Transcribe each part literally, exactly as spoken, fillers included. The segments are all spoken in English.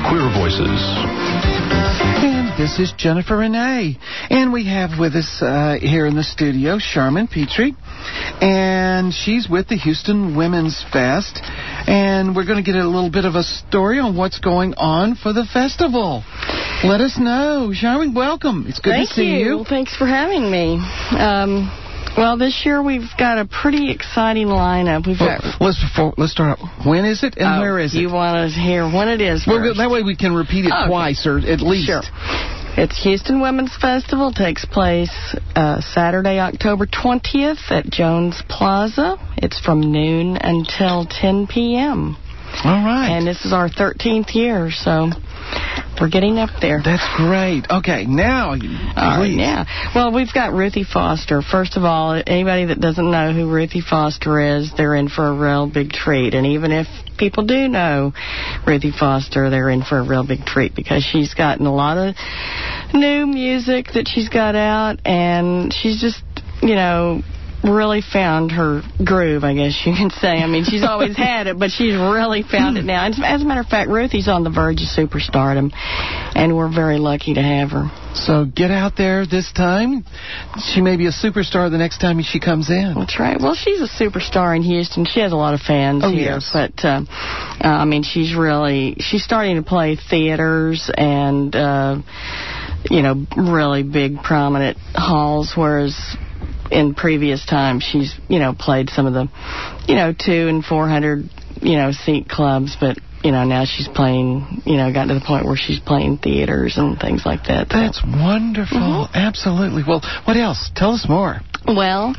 Queer Voices. And this is Jennifer Renee. And we have with us uh, here in the studio Charmin Petrie. And she's with the Houston Women's Fest. And we're going to get a little bit of a story on what's going on for the festival. Let us know. Charmin, welcome. It's good Thank to see you. you. Thanks for having me. Um, well, this year we've got a pretty exciting lineup. We've well, got. Let's before, let's start out. When is it and oh, where is it? You want to hear when it is Well, first. that way we can repeat it okay. twice or at least. Sure. It's Houston Women's Festival. It takes place uh, Saturday, October twentieth at Jones Plaza. It's from noon until ten p.m. All right. And this is our thirteenth year, so we're getting up there. That's great. Okay, now, please. All right, yeah. Well, we've got Ruthie Foster. First of all, anybody that doesn't know who Ruthie Foster is, they're in for a real big treat. And even if people do know Ruthie Foster, they're in for a real big treat because she's gotten a lot of new music that she's got out, and she's just, you know, really found her groove, I guess you can say. I mean, she's always had it, but she's really found it now. And as a matter of fact, Ruthie's on the verge of superstardom, and we're very lucky to have her. So get out there this time. She may be a superstar the next time she comes in. That's right. Well, she's a superstar in Houston. She has a lot of fans oh, here. Yes. But, uh, uh, I mean, she's really, she's starting to play theaters and, uh, you know, really big, prominent halls, whereas in previous times, she's, you know, played some of the, you know, two and four hundred, you know, seat clubs, but, you know, now she's playing, you know, gotten to the point where she's playing theaters and things like that. So. That's wonderful. Mm-hmm. Absolutely. Well, what else? Tell us more. Well,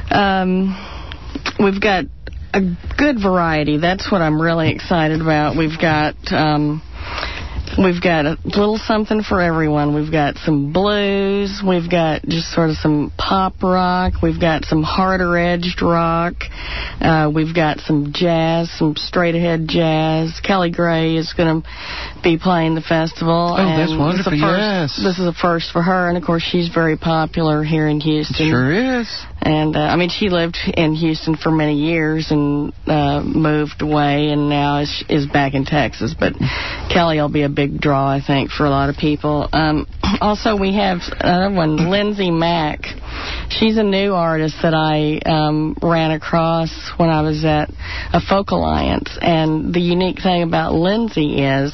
um, we've got a good variety. That's what I'm really excited about. We've got, um, We've got a little something for everyone. We've got some blues. We've got just sort of some pop rock. We've got some harder-edged rock. Uh, we've got some jazz, some straight-ahead jazz. Kelly Gray is going to be playing the festival. Oh, and that's wonderful, this yes. This is a first for her, and, of course, she's very popular here in Houston. Sure is. And, uh, I mean, she lived in Houston for many years and uh, moved away and now is, is back in Texas. But Kelly will be a big draw, I think, for a lot of people. Um, also, we have another one, Lindsay Mack. She's a new artist that I um, ran across when I was at a Folk Alliance. And the unique thing about Lindsay is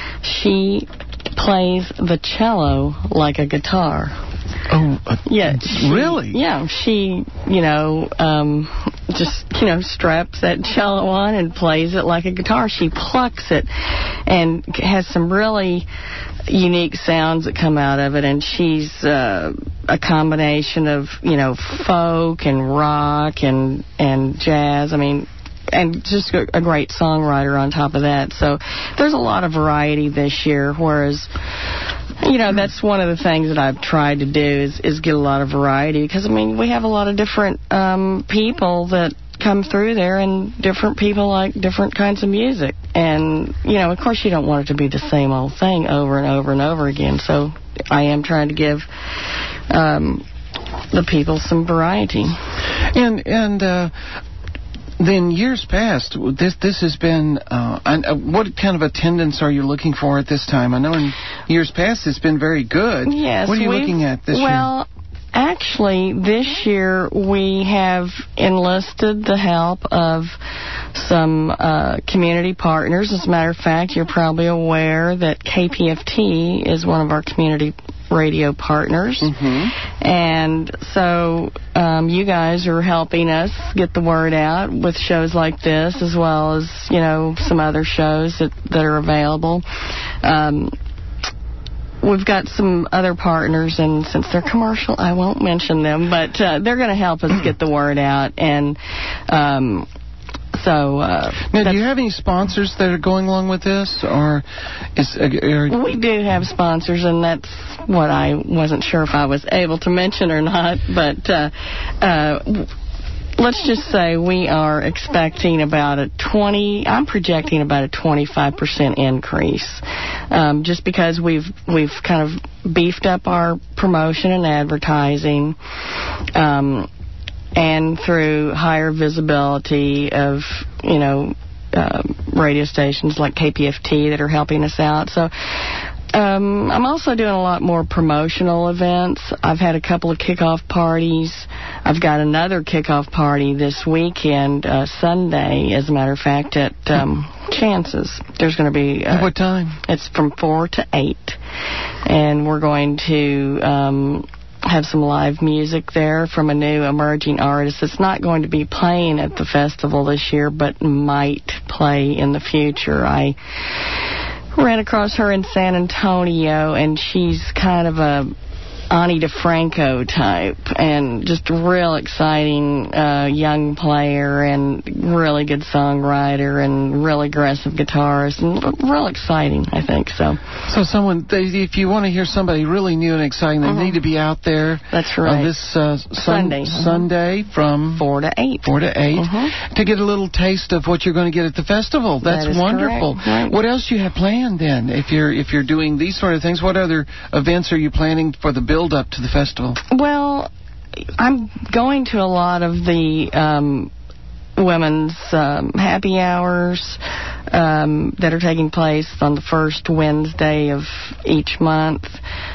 she plays the cello like a guitar. Oh, uh, yeah, she, really? Yeah, she, you know, um, just, you know, straps that cello on and plays it like a guitar. She plucks it and has some really unique sounds that come out of it, and she's uh, a combination of, you know, folk and rock and, and jazz. I mean, and just a, a great songwriter on top of that. So there's a lot of variety this year, whereas, you know, that's one of the things that I've tried to do is, is get a lot of variety because, I mean, we have a lot of different um, people that come through there and different people like different kinds of music. And, you know, of course you don't want it to be the same old thing over and over and over again. So I am trying to give um, the people some variety. And, and, uh... Then years past, this this has been, uh, uh, what kind of attendance are you looking for at this time? I know in years past it's been very good. Yes. What are you looking at this well, year? Well, actually, this year we have enlisted the help of some uh, community partners. As a matter of fact, you're probably aware that K P F T is one of our community radio partners. Mm-hmm. And so um, you guys are helping us get the word out with shows like this, as well as, you know, some other shows that, that are available. Um, we've got some other partners, and since they're commercial, I won't mention them, but uh, they're going to help us get the word out. And um, so... Uh, now, do you have any sponsors that are going along with this? Or is, uh, are... We do have sponsors, and that's what I wasn't sure if I was able to mention or not, but... Uh, uh, Let's just say we are expecting about a twenty. I'm projecting about a twenty-five percent increase, um, just because we've we've kind of beefed up our promotion and advertising, um, and through higher visibility of, you know, uh, radio stations like K P F T that are helping us out. So um, I'm also doing a lot more promotional events. I've had a couple of kickoff parties. I've got another kickoff party this weekend, uh, Sunday, as a matter of fact, at um, Chances. There's going to be... Uh, At what time? It's from four to eight. And we're going to... Um, have some live music there from a new emerging artist that's not going to be playing at the festival this year, but might play in the future. I ran across her in San Antonio, and she's kind of a Ani DeFranco type, and just a real exciting uh, young player, and really good songwriter, and real aggressive guitarist, and real exciting, I think. So, so someone, they, if you want to hear somebody really new and exciting, they uh-huh. need to be out there. That's right. Uh, this uh, sun, Sunday, Sunday uh-huh. from four to eight. Four to eight uh-huh. to get a little taste of what you're going to get at the festival. That's that is wonderful. Right. What else do you have planned then? If you're if you're doing these sort of things, what other events are you planning for the build up to the festival? Well, I'm going to a lot of the um, women's um, happy hours um, that are taking place on the first Wednesday of each month.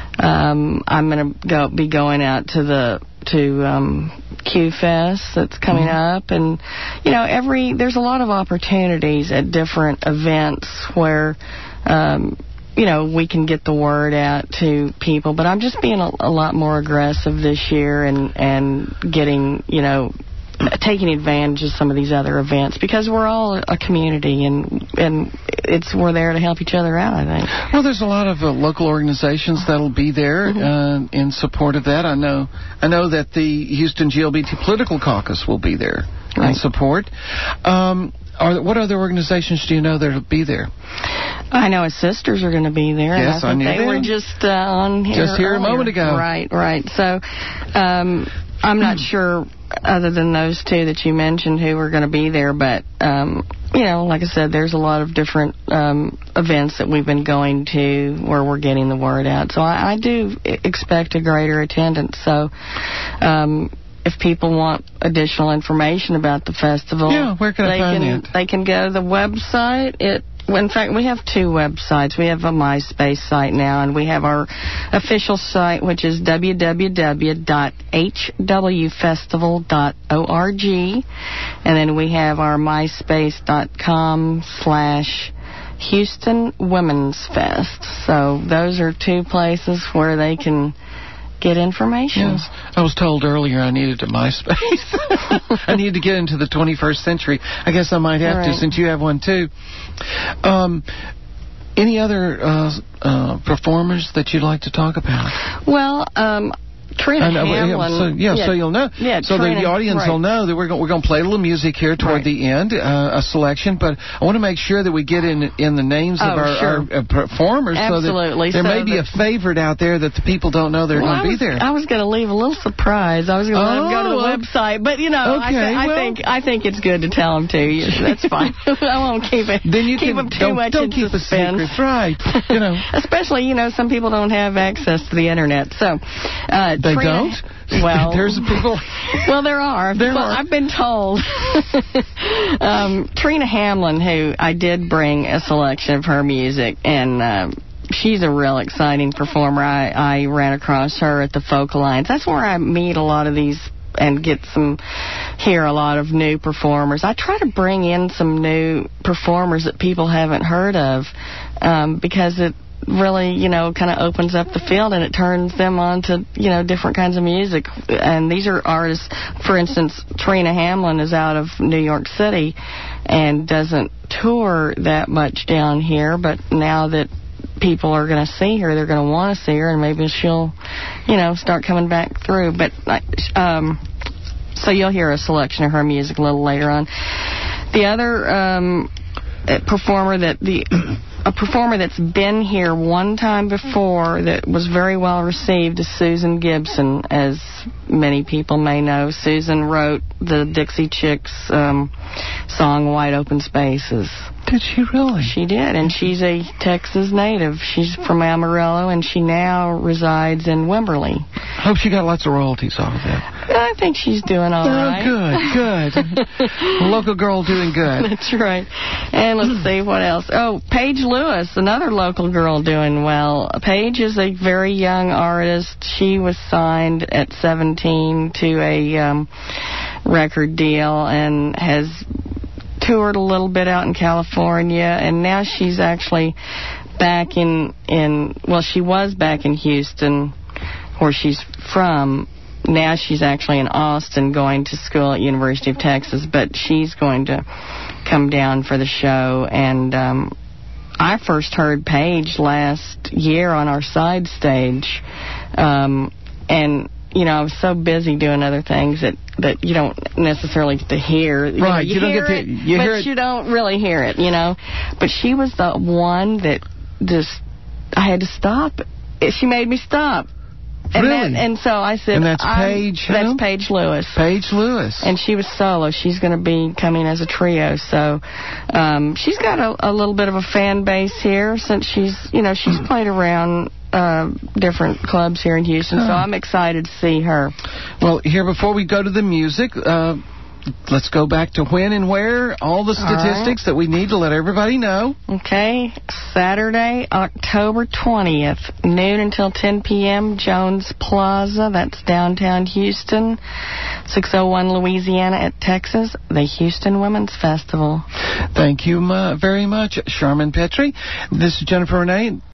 Um, I'm going to go be going out to the to um, Q Fest that's coming mm-hmm. up, and you know, every there's a lot of opportunities at different events where. Um, you know, we can get the word out to people, but I'm just being a, a lot more aggressive this year and, and getting, you know, taking advantage of some of these other events because we're all a community and and it's we're there to help each other out, I think. Well, there's a lot of uh, local organizations that'll be there mm-hmm. uh, in support of that. I know I know that the Houston G L B T Political Caucus will be there right. in support. Um, are, what other organizations do you know that'll be there? I know his sisters are going to be there. Yes, I, think I knew they them. were just uh, on here Just here earlier. a moment ago. Right, right. So um, I'm not sure, other than those two that you mentioned, who are going to be there. But, um, you know, like I said, there's a lot of different um, events that we've been going to where we're getting the word out. So I, I do expect a greater attendance. So um, if people want additional information about the festival, yeah, where can I they find can, it? They can go to the website. It In fact, we have two websites. We have a MySpace site now, and we have our official site, which is w w w dot h w festival dot org. And then we have our myspace dot com slash Houston Women's Fest. So those are two places where they can get information. Yes. I was told earlier I needed a MySpace. I need to get into the twenty-first century. I guess I might have right. to, since you have one too. Um, any other uh, uh, performers that you'd like to talk about? Well, um, Trina know, Hamlin. So, yeah, yeah, so you'll know. Yeah, so Trina, the audience right. will know that we're going we're going to play a little music here toward right. the end, uh, a selection. But I want to make sure that we get in in the names oh, of our, sure. our uh, performers, Absolutely. so that there so may be the, a favorite out there that the people don't know they're well, going to be was, there. I was going to leave a little surprise. I was going to let oh, them go to the well, website, but you know, okay, I, th- I well, think I think it's good to tell them to you. That's fine. I won't keep it. Then you keep can, them too don't, much don't in keep suspense. a secret, right? You know, especially you know some people don't have access to the internet, so uh, they Trina, don't. Well, there's people. Well, there are. There well, are. I've been told. um, Trina Hamlin, who I did bring a selection of her music, and uh, she's a real exciting performer. I, I ran across her at the Folk Alliance. That's where I meet a lot of these and get some, hear a lot of new performers. I try to bring in some new performers that people haven't heard of um, because it really, you know, kind of opens up the field and it turns them on to, you know, different kinds of music. And these are artists, for instance, Trina Hamlin is out of New York City and doesn't tour that much down here, but now that people are going to see her, they're going to want to see her, and maybe she'll, you know, start coming back through. But, um, so you'll hear a selection of her music a little later on. The other um, performer that the... A performer that's been here one time before that was very well received is Susan Gibson. As many people may know, Susan wrote the Dixie Chicks um, song Wide Open Spaces. Did she really? She did, and she's a Texas native. She's from Amarillo, and she now resides in Wimberley. Hope she got lots of royalties off of that. I think she's doing all oh, right. good, good. Local girl doing good. That's right. And let's see, what else? Oh, Paige Lewis, another local girl doing well. Paige is a very young artist. She was signed at seventeen to a um, record deal and has toured a little bit out in California, and now she's actually back in, in well, she was back in Houston, where she's from. Now she's actually in Austin going to school at University of Texas, but she's going to come down for the show. And um, I first heard Paige last year on our side stage, um, and you know, I was so busy doing other things that, that you don't necessarily get to hear. You right, know, you, you don't hear get to, it, you but hear it. you don't really hear it, you know. But she was the one that just, I had to stop. She made me stop. And Really? That, and so I said, And that's I'm- Paige who? That's Paige Lewis. Paige Lewis. And she was solo. She's going to be coming as a trio. So um, she's got a, a little bit of a fan base here since she's, you know, she's played around uh, different clubs here in Houston. So I'm excited to see her. Well, here, before we go to the music, uh, let's go back to when and where, all the statistics All right. that we need to let everybody know. Okay, Saturday, October twentieth, noon until ten p.m., Jones Plaza, that's downtown Houston, six oh one Louisiana at Texas, the Houston Women's Festival. Thank you uh, very much, Charmin Petrie. This is Jennifer Renee.